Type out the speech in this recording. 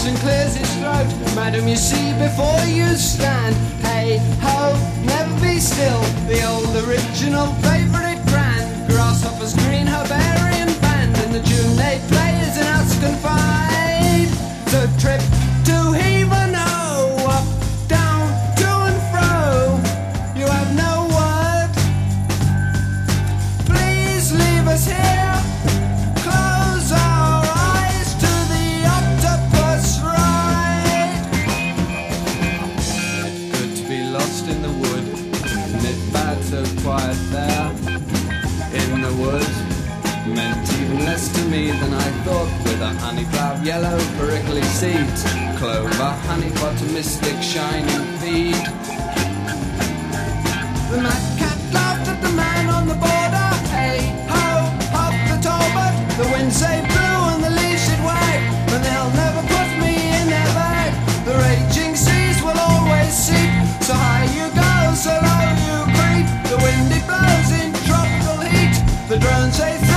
speaks and clears his throat. Madam, you see before you stand. Hey ho, never be still. The old original favourite grand. Grasshoppers, green herbarian band. And the tune they play is an us confide. The trip to heave and ho, up, down, to and fro. You have no word. Please leave us here. Close our eyes to the octopus ride. Good to be lost in the wood. Isn't it bad so quiet there in the wood? Meant even less to me than I thought, with a honey flower, yellow perically seeds, clover, honey pot, a mystic shining feed. The mad cat laughed at the man on the border. Hey ho, hop the Talbot. The winds they blew and the leaves should wag, and they'll never put me in their bag. The raging seas will always seep. So high you go, so low you creep. The wind it blows in tropical heat. The drones they